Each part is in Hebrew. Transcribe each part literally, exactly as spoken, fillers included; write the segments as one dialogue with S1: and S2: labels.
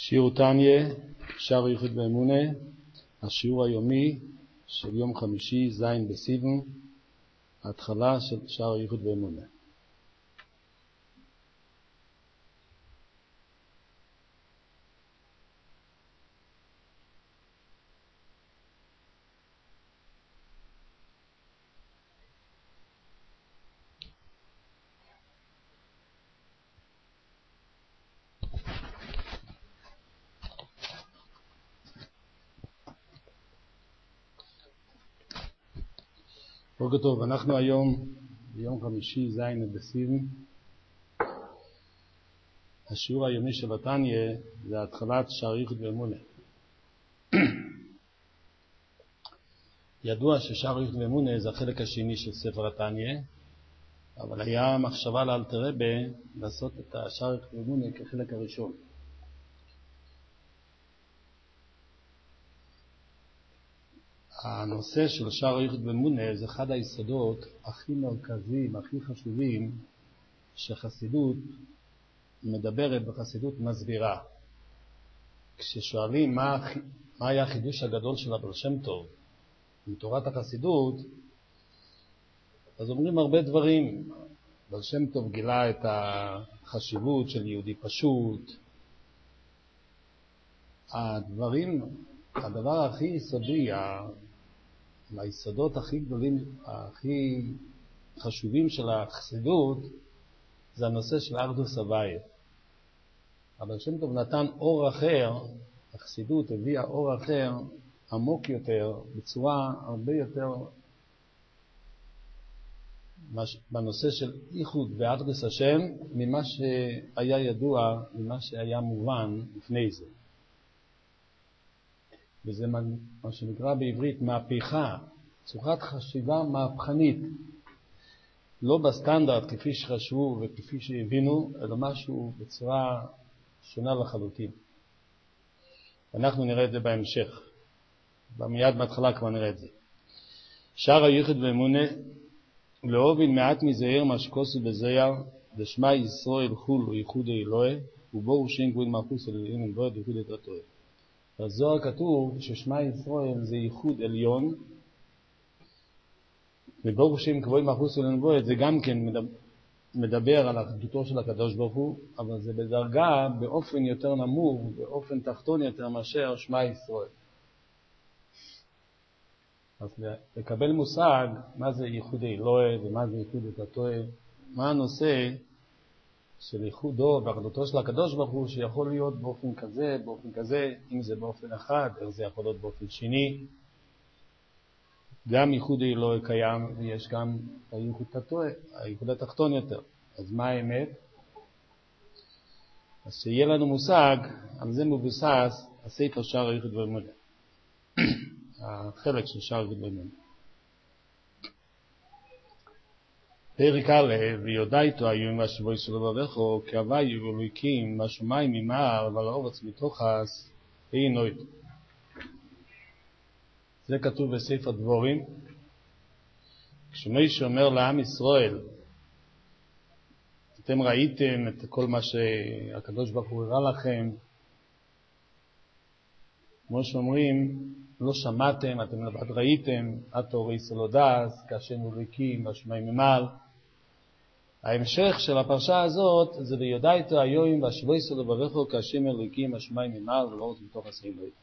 S1: שיעור תניא, שער ייחוד באמונה, השיעור היומי של יום חמישי, זין בסיוון, ההתחלה של שער ייחוד באמונה. בוקר טוב, אנחנו היום ביום חמישי זין בסיוון. השיעור היומי של תניא זה התחלת שער ייחוד באמונה. ידוע ששער ייחוד באמונה זה החלק השני של ספר תניא, אבל היה מחשבה לאלתר רבי לעשות את השער ייחוד באמונה כחלק הראשון. הנושא של שער ייחוד באמונה זה אחד היסודות הכי מרכזיים, הכי חשובים שחסידות מדברת בחסידות מסבירה. כששואלים מה, מה היה החידוש הגדול של הבעל שם טוב מתורת החסידות, אז אומרים הרבה דברים. הבעל שם טוב גילה את החשיבות של יהודי פשוט. הדברים, הדבר הכי יסודי, היסודות הכי גדולים, הכי חשובים של החסידות, זה הנושא של אחדות הוויה. הבעל שם טוב נתן אור אחר, החסידות הביאה אור אחר, עמוק יותר, בצורה הרבה יותר בנושא של איחוד ואחדות השם, ממה שהיה ידוע, ממה שהיה מובן לפני זה. וזה מה שנקרא בעברית מהפכה, צורת חשיבה מהפכנית, לא בסטנדרט כפי שחשבו וכפי שהבינו, אלא משהו בצורה שונה לחלוטין. אנחנו נראה את זה בהמשך, במיד בהתחלה כבר נראה את זה. שער ייחוד באמונה, להובין מעט מזהיר מה שכוסו בזייר, דשמע ישראל חול ייחוד אלוהי, ובו שם גבול מלכות אלוהים ובו ייחוד את התורה. בזוהר כתוב ששמע ישראל זה ייחוד עליון, וברוך שם כבוד מלכות אלוהים זה גם כן מדבר על אחדותו של הקדוש ברוך הוא, אבל זה בדרגה באופן יותר נמוך, באופן תחתון יותר מאשר שמע ישראל. אז לקבל מושג מה זה ייחוד אלוהי ומה זה ייחוד את התורה, מה הנושא של ייחודו ואחדותו של הקדוש ברוך הוא, שיכול להיות באופן כזה, באופן כזה, אם זה באופן אחד, איך זה יכול להיות באופן שני. גם ייחוד אלוהי קיים, ויש גם הייחוד התורה, הייחוד התחתון יותר. אז מה האמת? אז שיהיה לנו מושג, על זה מבוסס הספר שער ייחוד באמונה. החלק של שער ייחוד באמונה. פרק א', ויודע איתו היום והשבוי שלו בבכו, כי הווי אלוהיקים מהשמיים ממעל ועל הארץ מתוכס אינו איתו. זה כתוב בספר דבורים. כשמישהו אומר לעם ישראל, אתם ראיתם את כל מה שהקדוש ברוך הוא הראה לכם, כמו שאומרים, לא שמעתם, אתם לבד ראיתם, אתו ריסו לא דס, כאשם אלוהיקים מהשמיים ממעל. ההמשך של הפרשה הזאת זה ויודע איתו היום והשבוי שלו בבכו כאשם אלוהיקים השמיים ממעל ולא מתוך עשרים בית.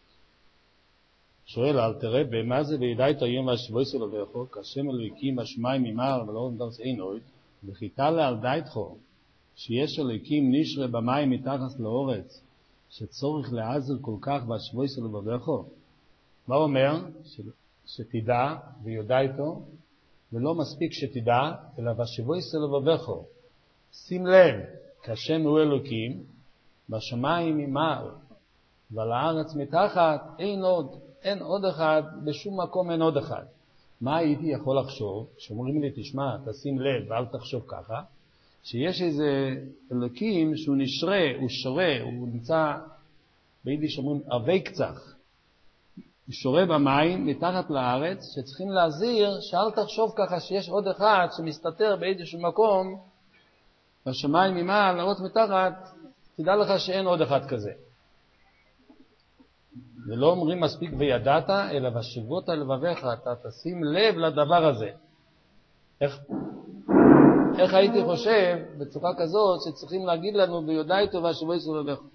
S1: שואל אלתר רבי, מה זה ויודע איתו היום והשבוי שלו בבכו כאשם אלוהיקים השמיים ממעל ולא מתוך עשרים בית? וחיכה לעל דייתכו שיש אלוהיקים נשרה במים מתחת לאורץ שצורך לעזר כל כך והשבוי שלו בבכו. מה אומר? ש... שתדע ויודע איתו, ולא מספיק שתדע, אלא בשבוי סלו בבכו. שים לב, כשם הוא אלוקים, בשמיים ממעל, ועל הארץ מתחת, אין עוד, אין עוד אחד, בשום מקום אין עוד אחד. מה הייתי יכול לחשוב? שאומרים לי, תשמע, תשים לב, ואל תחשוב ככה, שיש איזה אלוקים שהוא נשרה, הוא שורה, הוא נמצא, ביידיש אומרים, עבי קצח. הוא שורה במים מתחת לארץ, שצריכים להזהיר שאל תחשוב ככה שיש עוד אחד שמסתתר באיזשהו מקום בשמיים ממעל, לארץ מתחת, תדע לך שאין עוד אחד כזה. ולא אומרים מספיק וידעת, אלא ושבות על לבביך, אתה תשים לב לדבר הזה. איך, איך הייתי חושב בצורה כזאת שצריכים להגיד לנו ביודעתו ושבות על לבביך.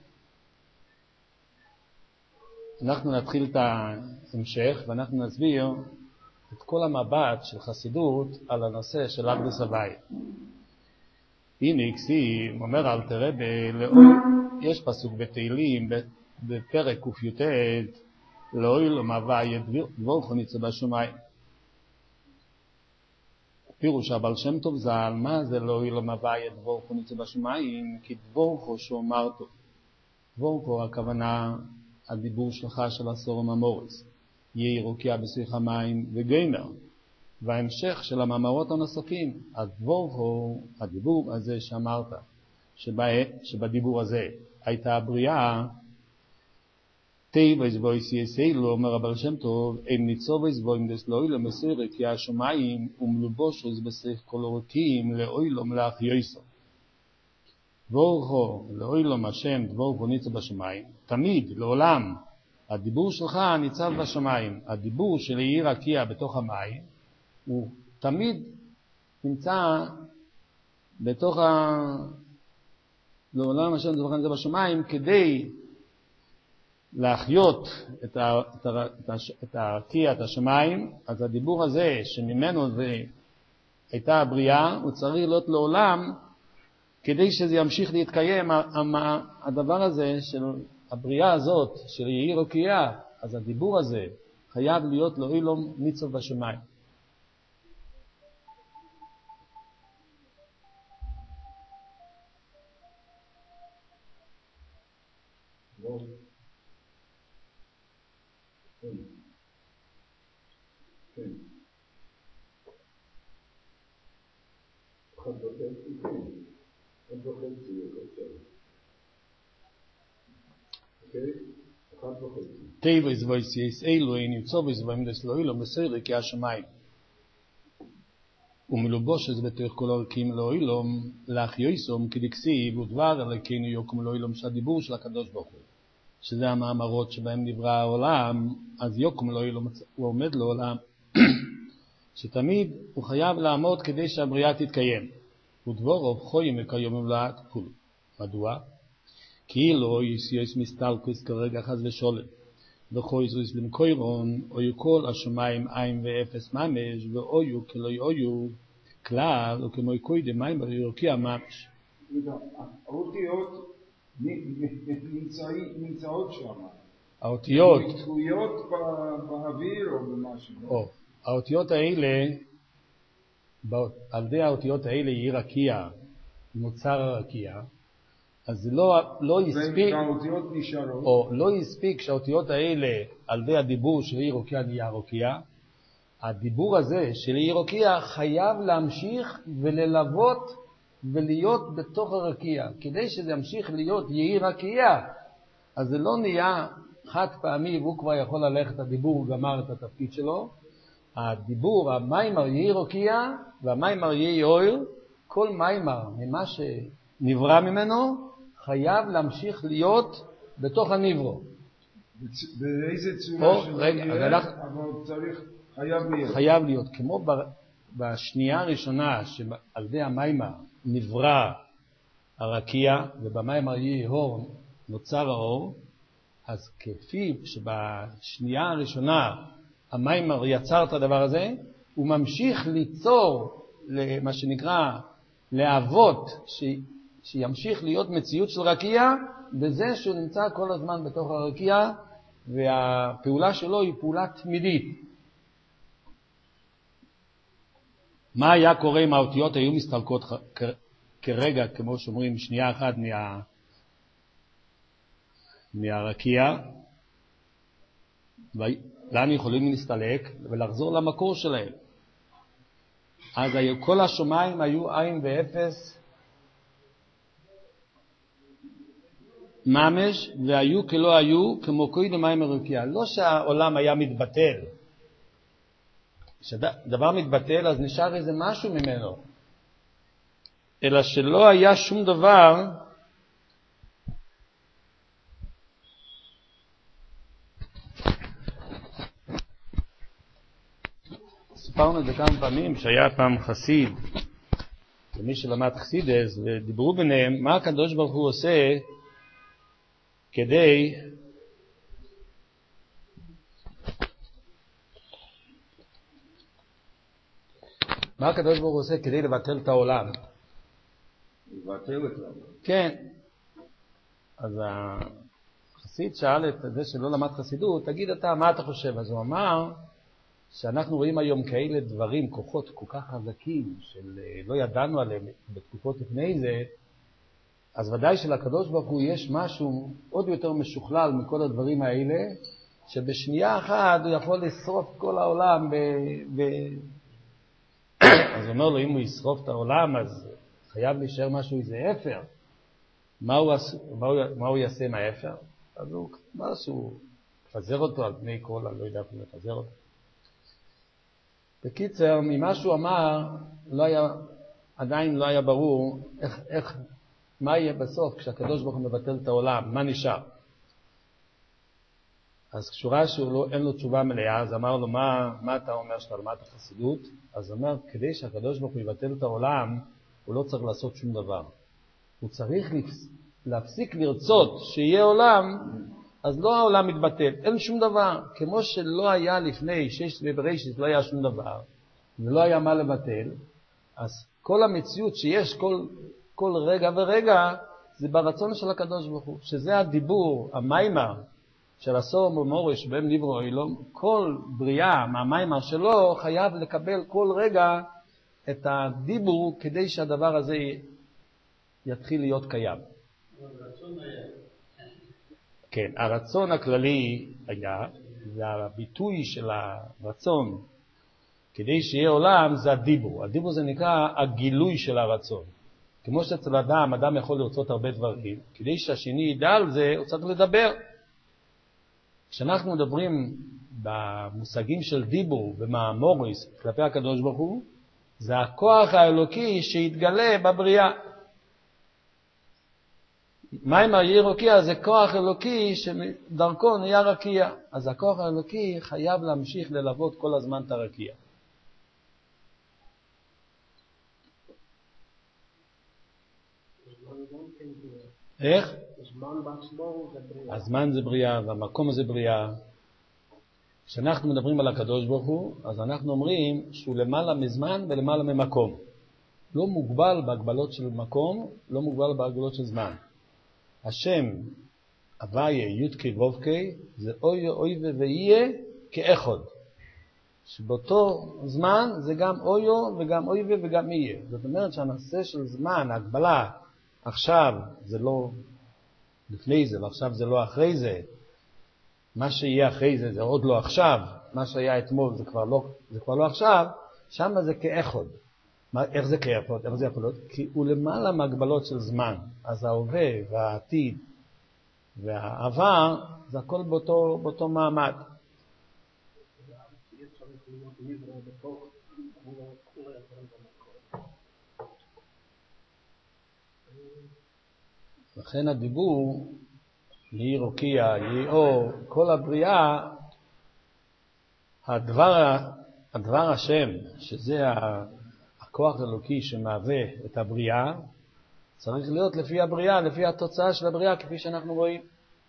S1: אנחנו נתחיל את ההמשך ואנחנו נסביר את כל המבט של חסידות על הנושא של אחדות הבית. הנה כסיב, אומר אל תראה, יש פסוק בתהילים בפרק ק"ט, לאוי לו מהווה דבורכו ניצה בשמיים. פירוש הבעל שם טוב ז"ל, מה זה לאוי לו מהווה דבורכו ניצה בשמיים? כי דבורכו שאומרתו. דבורכו הכוונה הדיבור שלך של הסורם המורס, יהי רוקיע בסביך המים וגמר, וההמשך של המאמרות הנוספים, הדבורכו, הדיבור הזה שאמרת, שבה, שבדיבור הזה הייתה הבריאה, טייבס ואיסייסי לו, אומר הבעל שם טוב, הם ניצובס ואם דס לאוילום מסוירה, כי השמיים ומלובושו בסך כל הרוקים לאוילום להחייסו. דבורכו, לאוילום השם, דבורכו ניצב בשמיים, תמיד, לעולם, הדיבור שלך ניצב בשמיים. הדיבור של יהי רקיע בתוך המים, הוא תמיד נמצא בתוך ה... לעולם השם דבורכו ניצב בשמיים, כדי להחיות את, ה... את, ה... את הרקיע, את השמיים. אז הדיבור הזה, שממנו זה הייתה הבריאה, הוא צריך להיות לעולם, כדי שזה ימשיך להתקיים, הדבר הזה של הבריאה הזאת, של יהי רוקיע, אז הדיבור הזה חייב להיות לאוילום ניצב בשמיים. טייבס ואיסייס אילו אין יצובס ואם דס לאוילום בסוירה כי השמיים ומלובושס בתוך כל הרוקים לאוילום להחייסום כדכסיב ודבר אלוקינו יקום לאוילום, שהדיבור של הקדוש ברוך הוא, שזה המאמרות שבהם נברא העולם, אז יקום לאוילום, הוא עומד לעולם, שתמיד הוא חייב לעמוד כדי שהבריאה תתקיים. ודבורו חויים וכיום מלאת כולו. מדוע? כי לא יסיוס מסתלקוס כרגע חס ושולם, וחויזוס למקוירון, אויו כל השמיים עין ואפס ממש, ואויו כלא יאויו כלל, או כמו קוידם מים ברוקיע ממש.
S2: האותיות נמצאות שם.
S1: האותיות
S2: תקויות באוויר או במשהו.
S1: האותיות האלה, על ידי האותיות האלה יהי רקיע, נוצר הרקיע, אז לא, לא יספיק,
S2: והאותיות נשארות.
S1: או לא יספיק שהאותיות האלה, על ידי הדיבור של יהי רוקיע נהיה רוקיע, הדיבור הזה של יהי רוקיע חייב להמשיך וללוות ולהיות בתוך הרקיע. כדי שזה ימשיך להיות יהי רקיע, אז זה לא נהיה חד פעמי והוא כבר יכול ללכת, הדיבור גמר את התפקיד שלו. הדיבור, המיימר יהי רוקיע והמיימר יהי אויר, כל מיימר ממה שנברא ממנו חייב להמשיך להיות בתוך הנברו.
S2: באיזה צורה שלא נראה, אבל צריך, חייב להיות.
S1: חייב להיות, כמו בשנייה הראשונה שעל ידי המיימר נברא הרקיע ובמיימר יהי אור נוצר האור, אז כפי שבשנייה הראשונה המיימר יצר את הדבר הזה, הוא ממשיך ליצור למה שנקרא להוות, ש... שימשיך להיות מציאות של רקיע, בזה שהוא נמצא כל הזמן בתוך הרקיע, והפעולה שלו היא פעולה תמידית. מה היה קורה אם האותיות היו מסתלקות כ... כרגע, כמו שאומרים, שנייה אחת מה... מהרקיע, לאן יכולים להסתלק ולחזור למקור שלהם. אז כל השמיים היו עין ואפס ממש, והיו כלא היו, כמו קודם מים הרקיע. לא שהעולם היה מתבטל. כשדבר מתבטל אז נשאר איזה משהו ממנו, אלא שלא היה שום דבר סיפרנו את זה כמה פעמים, שהיה פעם חסיד, ומי שלמד חסידס, ודיברו ביניהם, מה הקדוש ברוך הוא עושה כדי מה הקדוש ברוך הוא עושה כדי לבטל את העולם?
S2: לבטל את העולם.
S1: כן. אז החסיד שאל את זה שלא למד חסידות, תגיד אתה, מה אתה חושב? אז הוא אמר שאנחנו רואים היום כאלה דברים, כוחות כל כך חזקים, שלא ידענו עליהם בתקופות לפני זה, אז ודאי שלקדוש ברוך הוא יש משהו עוד יותר משוכלל מכל הדברים האלה, שבשנייה אחת הוא יכול לשרוף כל העולם ב... ב... אז הוא אומר לו, אם הוא ישרוף את העולם, אז חייב להישאר משהו, איזה אפר. מה הוא, מה הוא, מה הוא יעשה עם האפר? אז הוא אמר שהוא יפזר אותו על פני כל, אני לא יודע איך הוא יפזר אותו. בקיצר, ממה שהוא אמר, לא היה, עדיין לא היה ברור איך, איך, מה יהיה בסוף כשהקדוש ברוך הוא מבטל את העולם, מה נשאר. אז כשורה שהוא לא, אין לו תשובה מלאה, אז אמר לו, מה, מה אתה אומר שאתה למד החסידות? אז הוא אומר, כדי שהקדוש ברוך הוא יבטל את העולם, הוא לא צריך לעשות שום דבר. הוא צריך להפסיק לרצות שיהיה עולם, אז לא העולם מתבטל, אין שום דבר. כמו שלא היה לפני שש ובראשית, לא היה שום דבר, ולא היה מה לבטל, אז כל המציאות שיש כל, כל רגע ורגע, זה ברצון של הקדוש ברוך הוא, שזה הדיבור, המיימר, של הסור ומורש בהם נברו אילום, כל בריאה מהמיימר שלו חייב לקבל כל רגע את הדיבור כדי שהדבר הזה יתחיל להיות קיים.
S3: הרצון היה.
S1: כן, הרצון הכללי היה, והביטוי של הרצון כדי שיהיה עולם זה הדיבור. הדיבור זה נקרא הגילוי של הרצון. כמו שאצל אדם, אדם יכול לרצות הרבה דברים, כדי שהשני ידע על זה, הוא צריך לדבר. כשאנחנו מדברים במושגים של דיבור ומאמוריס כלפי הקדוש ברוך הוא, זה הכוח האלוקי שהתגלה בבריאה. מים יהיה רקיע זה כוח אלוקי שדרכו נהיה רקיע. אז הכוח האלוקי חייב להמשיך ללוות כל הזמן את הרקיע. איך? הזמן זה בריאה והמקום זה בריאה. כשאנחנו מדברים על הקדוש ברוך הוא, אז אנחנו אומרים שהוא למעלה מזמן ולמעלה ממקום. לא מוגבל בהגבלות של מקום, לא מוגבל בהגבלות של זמן. השם הוויה יודקי וובקי זה אוי אוי ויהיה כאחד. שבאותו זמן זה גם אויו וגם אוי וגם יהיה. זאת אומרת שהנושא של זמן, ההגבלה, עכשיו זה לא לפני זה, ועכשיו זה לא אחרי זה. מה שיהיה אחרי זה זה עוד לא עכשיו. מה שהיה אתמול זה כבר לא, זה כבר לא עכשיו. שם זה כאחד. מה, איך זה כאחד? איך זה יכול להיות? כי הוא למעלה מהגבלות של זמן. אז ההווה והעתיד והעבר זה הכל באותו, באותו מעמד. לכן הדיבור, יהי רוקיע, יהי אור, כל הבריאה, הדבר, הדבר השם, שזה הכוח האלוקי שמהווה את הבריאה, צריך להיות לפי הבריאה, לפי התוצאה של הבריאה, כפי שאנחנו רואים.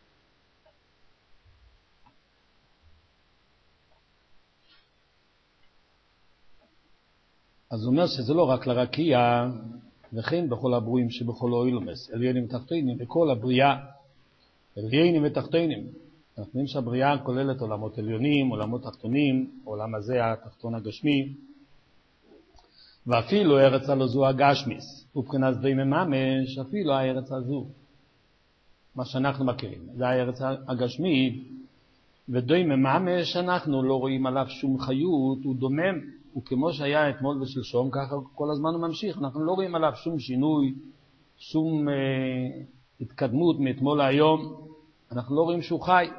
S1: אז הוא אומר שזה לא רק לרקיע, וכן בכל הברואים שבכל אילומס, עליינים ותחתונים, בכל הבריאה, עליינים ותחתונים. אנחנו יודעים שהבריאה כוללת עולמות עליונים, עולמות תחתונים, עולם הזה התחתון הגשמי, ואפילו הארץ הזו זו הגשמיס, ובחינת די ממש, אפילו הארץ הזו, מה שאנחנו מכירים, זה הארץ הגשמי, ודי ממש אנחנו לא רואים עליו שום חיות, הוא דומם, וכמו שהיה אתמול ושלשום, ככה כל הזמן הוא ממשיך. אנחנו לא רואים עליו שום שינוי, שום אה, התקדמות מאתמול להיום. אנחנו לא רואים שהוא חי.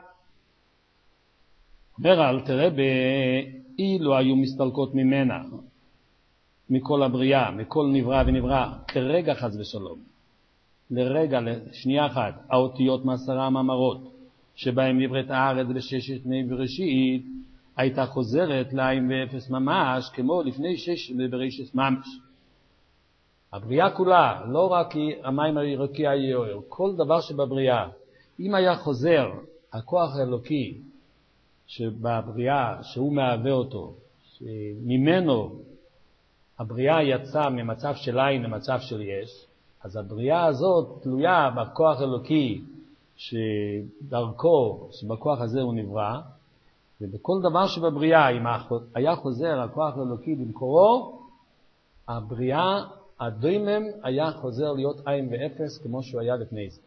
S1: אומר אל תראה באילו היו מסתלקות ממנה, מכל הבריאה, מכל נברא ונברא, כרגע חס ושלום. לרגע, לשנייה אחת, האותיות מעשרה המאמרות, שבהם נבראת הארץ בששת ימי בראשית, הייתה חוזרת לעין ואפס ממש, כמו לפני שש בראשית ממש. הבריאה כולה, לא רק המים הירוקי היוער, כל דבר שבבריאה, אם היה חוזר הכוח האלוקי שבבריאה, שהוא מהווה אותו, שממנו הבריאה יצאה ממצב של עין למצב של יש, אז הבריאה הזאת תלויה בכוח האלוקי שדרכו, שבכוח הזה הוא נברא, ובכל דבר שבבריאה, אם היה חוזר הכוח האלוקי במקורו, הבריאה, הדוימם היה חוזר להיות עין ואפס כמו שהוא היה לפני זה.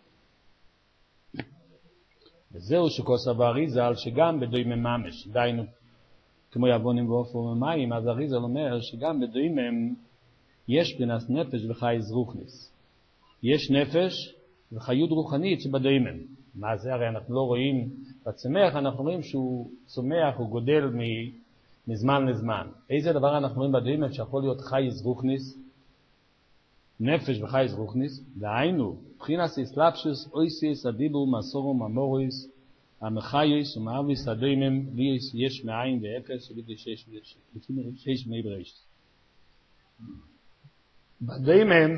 S1: וזהו שכוסף האריזל שגם בדוימם ממש, דיינו כמו יבונים ואופו ומים, אז האריזל אומר שגם בדוימם יש בנס נפש וחייז רוחניס. יש נפש וחיות רוחנית שבדוימם. מה זה? הרי אנחנו לא רואים בצמח, אנחנו רואים שהוא צומח, הוא גודל מזמן לזמן. איזה דבר אנחנו רואים בדוימם שיכול להיות חייז רוחניס? נפש וחייז רוחניס, דהיינו, בחינס איסלאפשוס, אויסיס, הדיבור, מסורו, ממוריס, המחייס ומאביס הדוימם, ליס יש מאין ואפס, לפי שש מי ברשת. בדוימם,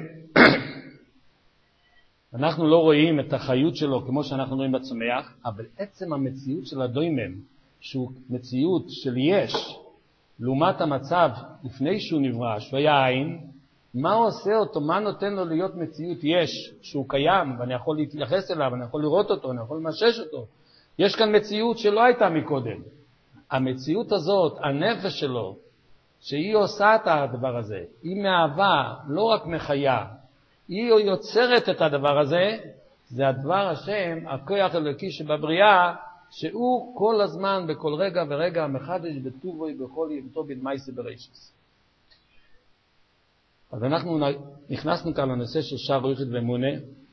S1: אנחנו לא רואים את החיות שלו כמו שאנחנו רואים בצומח, אבל עצם המציאות של הדוימם, שהוא מציאות של יש, לעומת המצב לפני שהוא נברא, שהוא היה עין, מה הוא עושה אותו? מה נותן לו להיות מציאות יש, שהוא קיים, ואני יכול להתייחס אליו, אני יכול לראות אותו, אני יכול למשש אותו. יש כאן מציאות שלא הייתה מקודם. המציאות הזאת, הנפש שלו, שהיא עושה את הדבר הזה, היא מהווה, לא רק מחיה, היא יוצרת את הדבר הזה, זה הדבר השם, הכוח אלוקי שבבריאה, שהוא כל הזמן, בכל רגע ורגע, מחדש בטובו, בכל ימתו בדמייסי ברשס. אז אנחנו נכנסנו כאן לנושא של שער רויחת ואמונה,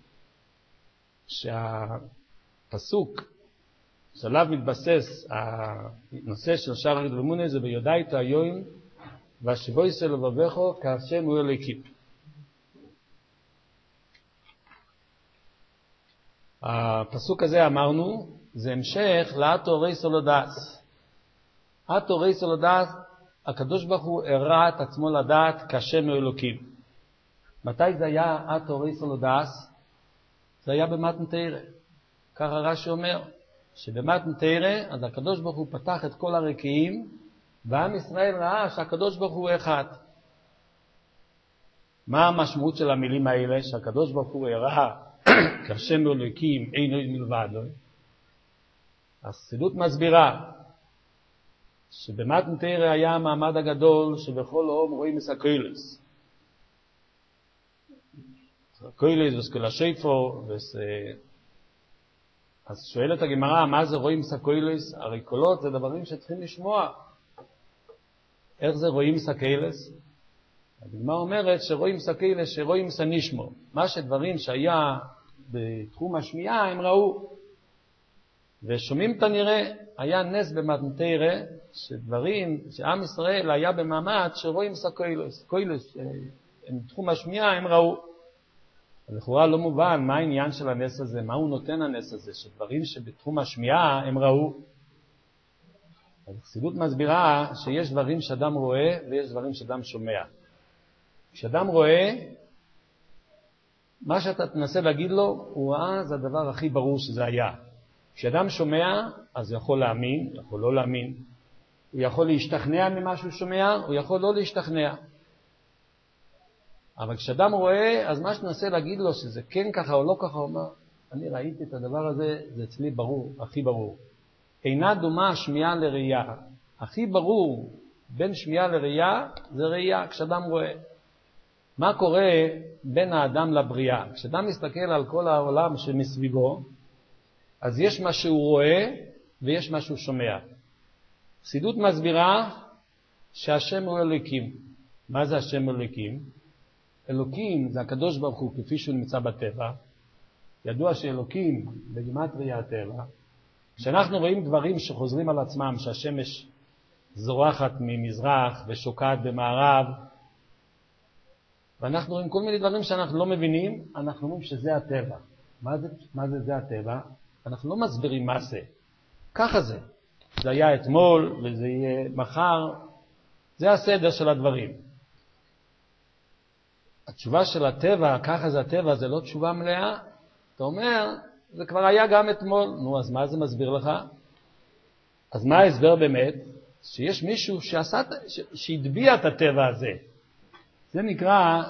S1: שהפסוק שעליו מתבסס הנושא של שער רויחת ואמונה זה ביודעית היום והשבוי סלו בבכו כהשם הוא אלוקים. הפסוק הזה אמרנו זה המשך לאתו רי סולודס. אתו רי סולודס, הקדוש ברוך הוא הראה את עצמו לדעת כשם אלוקים. מתי זה היה אתו רי סולודס? זה היה במתן תורה. ככה רש"י אומר, שבמתן תורה, אז הקדוש ברוך הוא פתח את כל הרקיעים, ועם ישראל ראה שהקדוש ברוך הוא אחד. מה המשמעות של המילים האלה? שהקדוש ברוך הוא הראה כשם אלוקים אין עוד מלבד לו. החסידות מסבירה שבמתן תורה היה המעמד הגדול שבכל האום רואים את הקוילס. הקוילס וסקול השפו, וס... אז שואלת הגמרא, מה זה רואים את הקוילס? הרי קולות זה דברים שצריכים לשמוע. איך זה רואים את הקוילס? הגמרא אומרת שרואים את הקוילס, שרואים את הנשמו. מה שדברים שהיה בתחום השמיעה הם ראו. ושומעים את הנראה, היה נס במתן תורה, שדברים, שעם ישראל היה במעמד שרואים את הקוילס. קוילס, הם תחום השמיעה, הם ראו. לכאורה לא מובן מה העניין של הנס הזה, מה הוא נותן הנס הזה, שדברים שבתחום השמיעה הם ראו. אז החסידות מסבירה שיש דברים שאדם רואה ויש דברים שאדם שומע. כשאדם רואה, מה שאתה תנסה להגיד לו, הוא ראה, זה הדבר הכי ברור שזה היה. כשאדם שומע, אז הוא יכול להאמין, הוא יכול לא להאמין. הוא יכול להשתכנע ממה שהוא שומע, הוא יכול לא להשתכנע. אבל כשאדם רואה, אז מה שתנסה להגיד לו שזה כן ככה או לא ככה, הוא אומר, אני ראיתי את הדבר הזה, זה אצלי ברור, הכי ברור. אינה דומה שמיעה לראייה. הכי ברור בין שמיעה לראייה, זה ראייה כשאדם רואה. מה קורה בין האדם לבריאה? כשאדם מסתכל על כל העולם שמסביבו, אז יש מה שהוא רואה ויש מה שהוא שומע. חסידות מסבירה שהשם הוא אלוקים. מה זה השם אלוקים? אלוקים זה הקדוש ברוך הוא כפי שהוא נמצא בטבע. ידוע שאלוקים בגימטריה הטבע. כשאנחנו רואים דברים שחוזרים על עצמם, שהשמש זורחת ממזרח ושוקעת במערב, ואנחנו רואים כל מיני דברים שאנחנו לא מבינים, אנחנו אומרים שזה הטבע. מה זה, מה זה, זה הטבע? אנחנו לא מסבירים מה זה. ככה זה. זה היה אתמול וזה יהיה מחר. זה הסדר של הדברים. התשובה של הטבע, ככה זה הטבע, זה לא תשובה מלאה. אתה אומר, זה כבר היה גם אתמול. נו, אז מה זה מסביר לך? אז מה ההסבר באמת? שיש מישהו שעשה, שהדביע את הטבע הזה. זה נקרא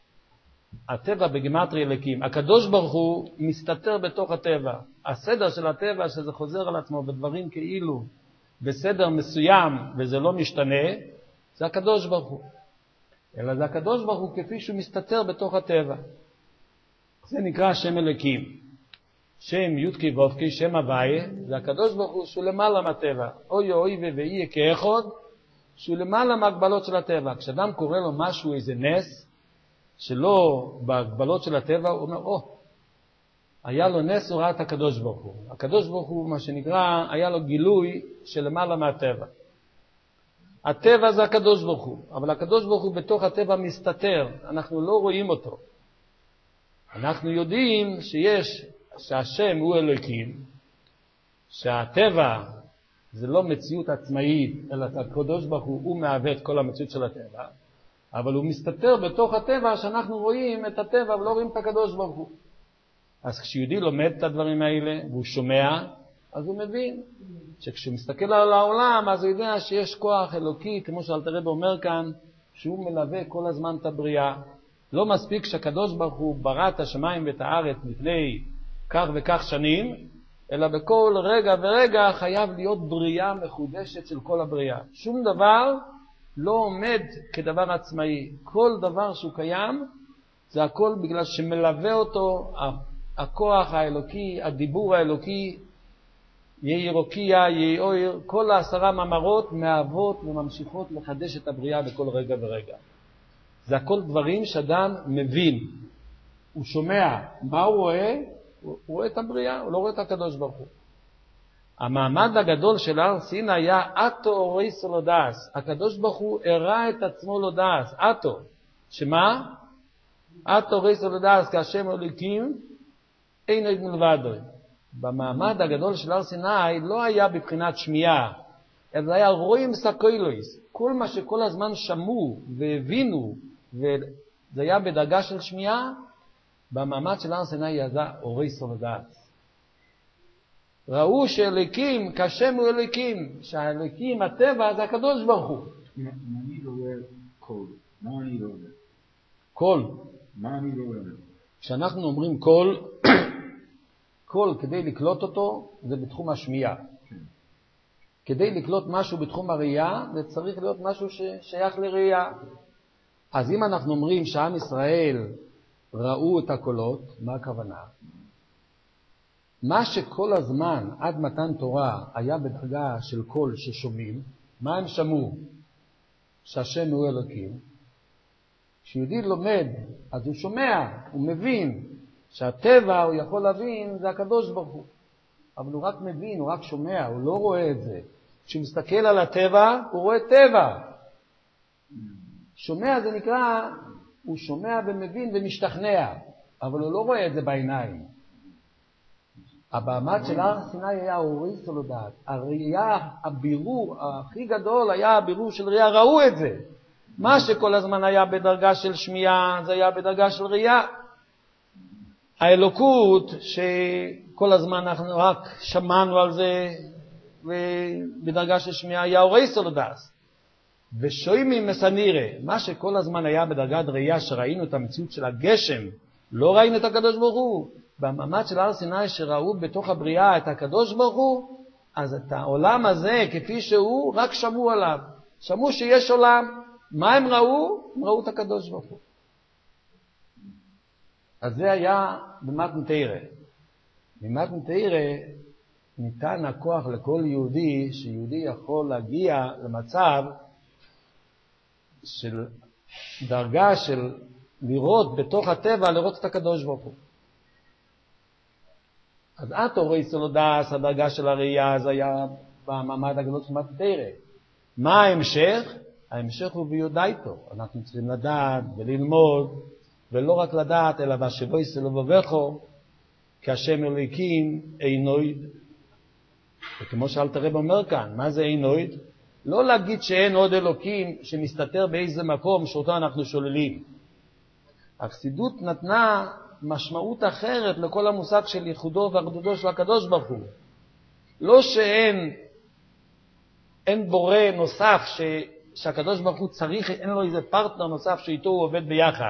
S1: הטבע בגימטרי אלוקים. הקדוש ברוך הוא מסתתר בתוך הטבע. הסדר של הטבע שזה חוזר על עצמו בדברים כאילו בסדר מסוים וזה לא משתנה, זה הקדוש ברוך הוא. אלא זה הקדוש ברוך הוא כפי שהוא מסתתר בתוך הטבע. זה נקרא שם אלוקים. שם יודקי וובקי, שם הוויה, זה הקדוש ברוך הוא שהוא למעלה מהטבע. אוי אוי ואי כאחד, שהוא למעלה מהגבלות של הטבע. כשאדם קורא לו משהו, איזה נס, שלא בהגבלות של הטבע, הוא אומר, או, היה לו נס, הוא ראה את הקדוש ברוך הוא. הקדוש ברוך הוא, מה שנקרא, היה לו גילוי של למעלה מהטבע. הטבע זה הקדוש ברוך הוא, אבל הקדוש ברוך הוא בתוך הטבע מסתתר, אנחנו לא רואים אותו. אנחנו יודעים שיש, שהשם הוא אלוקים, שהטבע זה לא מציאות עצמאית, אלא הקדוש ברוך הוא, הוא מהווה את כל המציאות של הטבע, אבל הוא מסתתר בתוך הטבע שאנחנו רואים את הטבע ולא רואים את הקדוש ברוך הוא. אז כשיהודי לומד את הדברים האלה והוא שומע, אז הוא מבין שכשהוא מסתכל על העולם, אז הוא יודע שיש כוח אלוקי, כמו שאלתר רבי אומר כאן, שהוא מלווה כל הזמן את הבריאה. לא מספיק שהקדוש ברוך הוא ברא את השמיים ואת הארץ לפני כך וכך שנים, אלא בכל רגע ורגע חייב להיות בריאה מחודשת של כל הבריאה. שום דבר לא עומד כדבר עצמאי. כל דבר שהוא קיים, זה הכל בגלל שמלווה אותו הכוח האלוקי, הדיבור האלוקי, יהי רוקייה, יהי אויר, כל העשרה מאמרות מהוות וממשיכות לחדש את הבריאה בכל רגע ורגע. זה הכל דברים שאדם מבין. הוא שומע מה הוא רואה, הוא רואה את הבריאה, הוא לא רואה את הקדוש ברוך הוא. המעמד הגדול של הר סיני היה אתו אוריסו לודעס. הקדוש ברוך הוא הראה את עצמו לודעס. אתו. שמה? אתו אוריסו לודעס כהשם אלוקים אין עוד מלבדו. במעמד הגדול של הר סיני לא היה בבחינת שמיעה, אלא היה רואים סקוילויס. כל מה שכל הזמן שמעו והבינו, וזה היה בדרגה של שמיעה, במעמד של הר סיני היה אוריסו לודעס. ראו שאלוקים כשם הוא אלוקים, שהאלוקים, הטבע, זה הקדוש ברוך הוא.
S2: מה אני לא רואה קול? מה אני לא רואה?
S1: קול.
S2: מה אני לא רואה?
S1: כשאנחנו אומרים קול, קול כדי לקלוט אותו זה בתחום השמיעה. כן. כדי לקלוט משהו בתחום הראייה זה צריך להיות משהו ששייך לראייה. אז אם אנחנו אומרים שעם ישראל ראו את הקולות, מה הכוונה? מה שכל הזמן עד מתן תורה היה בדרגה של קול ששומעים, מה הם שמעו? שהשם הוא אלוקים. כשיהודי לומד, אז הוא שומע, הוא מבין שהטבע הוא יכול להבין זה הקדוש ברוך הוא. אבל הוא רק מבין, הוא רק שומע, הוא לא רואה את זה. כשהוא מסתכל על הטבע, הוא רואה טבע. שומע זה נקרא, הוא שומע ומבין ומשתכנע, אבל הוא לא רואה את זה בעיניים. המעמד של הר סיני היה אוריסו לודעת. הראייה, הבירור הכי גדול היה הבירור של ראייה, ראו את זה. מה שכל הזמן היה בדרגה של שמיעה, זה היה בדרגה של ראייה. האלוקות שכל הזמן אנחנו רק שמענו על זה, ובדרגה של שמיעה היה אוריסו לודעת. ושוימים מסנירה, מה שכל הזמן היה בדרגת ראייה שראינו את המציאות של הגשם, לא ראינו את הקדוש ברוך הוא. במעמד של הר סיני שראו בתוך הבריאה את הקדוש ברוך הוא, אז את העולם הזה כפי שהוא רק שמעו עליו. שמעו שיש עולם. מה הם ראו? הם ראו את הקדוש ברוך הוא. אז זה היה במתן תורה. במתן תורה ניתן הכוח לכל יהודי, שיהודי יכול להגיע למצב של דרגה של לראות בתוך הטבע, לראות את הקדוש ברוך הוא. אז את אוריסו לודעס, הדרגה של הראייה, זה היה במעמד הגדול של מתן תורה. מה ההמשך? ההמשך הוא ביודעיתו. אנחנו צריכים לדעת וללמוד, ולא רק לדעת, אלא והשבויס לבבכו, כי השם אלוקים אינו וכמו שאלת הרב אומר כאן, מה זה אין עוד? לא להגיד שאין עוד אלוקים שמסתתר באיזה מקום שאותו אנחנו שוללים. החסידות נתנה משמעות אחרת לכל המושג של ייחודו ואחדותו של הקדוש ברוך הוא. לא שאין אין בורא נוסף ש, שהקדוש ברוך הוא צריך, אין לו איזה פרטנר נוסף שאיתו הוא עובד ביחד.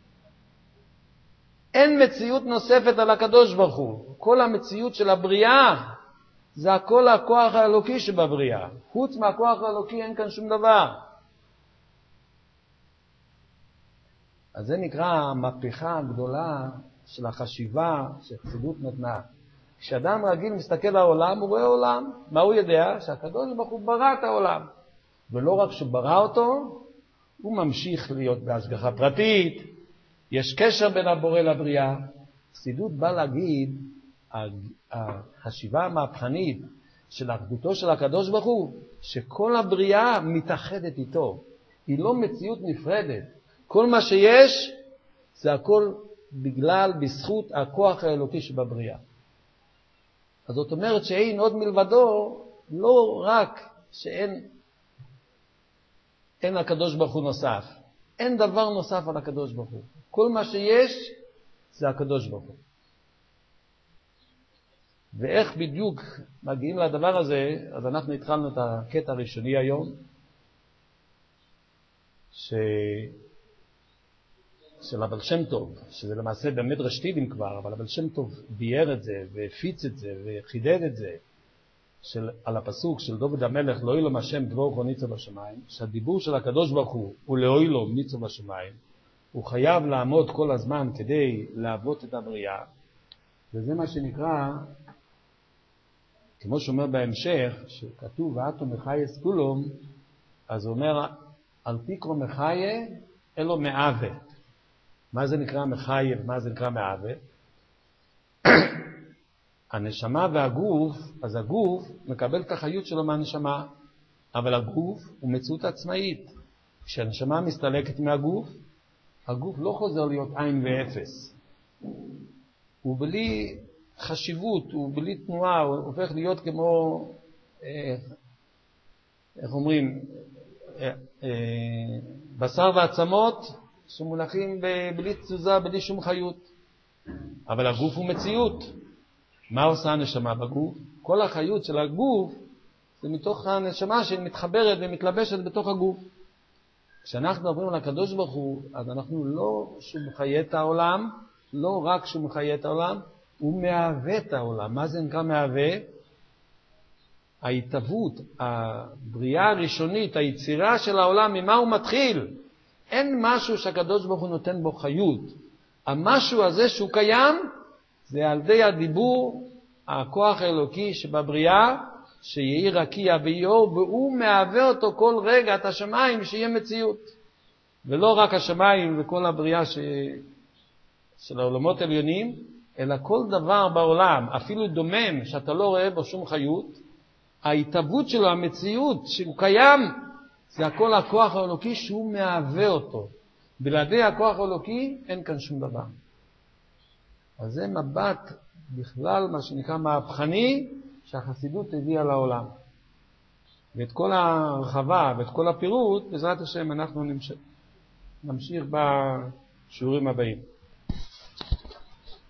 S1: אין מציאות נוספת על הקדוש ברוך הוא. כל המציאות של הבריאה זה הכל הכוח האלוקי שבבריאה. חוץ מהכוח האלוקי אין כאן שום דבר. אז זה נקרא המהפכה הגדולה של החשיבה שחסידות נתנה. כשאדם רגיל מסתכל על העולם, הוא רואה עולם. מה הוא יודע? שהקדוש ברוך הוא ברא את העולם. ולא רק שברא אותו, הוא ממשיך להיות בהשגחה פרטית. יש קשר בין הבורא לבריאה. חסידות בא להגיד, החשיבה המהפכנית של אחדותו של הקדוש ברוך הוא, שכל הבריאה מתאחדת איתו. היא לא מציאות נפרדת. כל מה שיש זה הכל בגלל, בזכות הכוח האלוקי שבבריאה. אז זאת אומרת שאין עוד מלבדו, לא רק שאין אין הקדוש ברוך הוא נוסף. אין דבר נוסף על הקדוש ברוך הוא. כל מה שיש זה הקדוש ברוך הוא. ואיך בדיוק מגיעים לדבר הזה, אז אנחנו התחלנו את הקטע הראשוני היום, ש... של אבל שם טוב, שזה למעשה באמת רשתילים כבר, אבל אבל שם טוב בייר את זה, והפיץ את זה, וחידד את זה, של, על הפסוק של דוד המלך, לא אילום השם דבור חוניצו בשמיים, שהדיבור של הקדוש ברוך הוא, הוא לא אילום ניצו בשמיים, הוא חייב לעמוד כל הזמן כדי להוות את הבריאה, וזה מה שנקרא, כמו שאומר בהמשך, שכתוב, ואתו מחייס כולום, אז הוא אומר, אל תקרו מחיה, אלו מעווה. מה זה נקרא מחיה, מה זה נקרא מעווה? הנשמה והגוף, אז הגוף מקבל את החיות שלו מהנשמה, אבל הגוף הוא מציאות עצמאית. כשהנשמה מסתלקת מהגוף, הגוף לא חוזר להיות עין ואפס. הוא בלי חשיבות, הוא בלי תנועה, הוא הופך להיות כמו, אה, איך אומרים, אה, אה, בשר ועצמות שמונחים בלי תזוזה, בלי שום חיות. אבל הגוף הוא מציאות. מה עושה הנשמה בגוף? כל החיות של הגוף זה מתוך הנשמה שמתחברת ומתלבשת בתוך הגוף. כשאנחנו מדברים על הקדוש ברוך הוא, אז אנחנו לא שהוא מחיה את העולם, לא רק שהוא מחיה את העולם, הוא מהווה את העולם. מה זה נקרא מהווה? ההתהוות, הבריאה הראשונית, היצירה של העולם, ממה הוא מתחיל? אין משהו שהקדוש ברוך הוא נותן בו חיות. המשהו הזה שהוא קיים, זה על ידי הדיבור, הכוח האלוקי שבבריאה, שיהי רקיע ויאור, והוא מהווה אותו כל רגע את השמיים, שיהיה מציאות. ולא רק השמיים וכל הבריאה ש... של העולמות העליונים, אלא כל דבר בעולם, אפילו דומם, שאתה לא רואה בו שום חיות, ההתהוות שלו, המציאות שהוא קיים, זה הכל הכוח האלוקי שהוא מהווה אותו. בלעדי הכוח האלוקי אין כאן שום דבר. אז זה מבט בכלל מה שנקרא מהפכני שהחסידות הביאה לעולם. ואת כל הרחבה ואת כל הפירוט, בעזרת השם אנחנו נמשיך, נמשיך בשיעורים הבאים.